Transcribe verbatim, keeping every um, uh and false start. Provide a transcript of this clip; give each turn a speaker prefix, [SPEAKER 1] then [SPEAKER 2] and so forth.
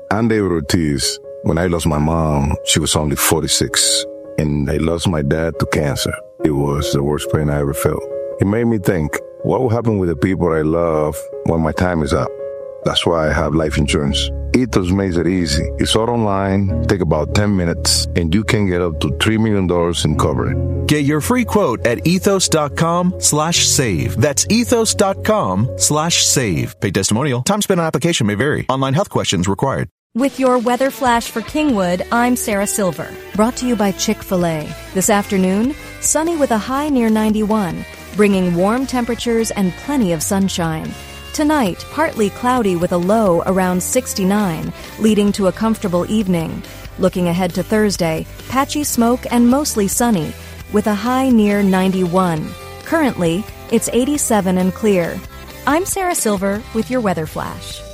[SPEAKER 1] Andy Ortiz. When I lost my mom, she was only forty-six. And I lost my dad to cancer. It was the worst pain I ever felt. It made me think, what will happen with the people I love when my time is up? That's why I have life insurance. Ethos makes it easy. It's all online, take about ten minutes, and you can get up to three million dollars in coverage.
[SPEAKER 2] Get your free quote at ethos.com slash save. That's ethos.com slash save. Paid testimonial. Time spent on application may vary. Online health questions required.
[SPEAKER 3] With your weather flash for Kingwood, I'm Sarah Silver. Brought to you by Chick-fil-A. This afternoon, sunny with a high near ninety-one, bringing warm temperatures and plenty of sunshine. Tonight, partly cloudy with a low around sixty-nine, leading to a comfortable evening. Looking ahead to Thursday, patchy smoke and mostly sunny, with a high near ninety-one. Currently, it's eighty-seven and clear. I'm Sarah Silver with your weather flash.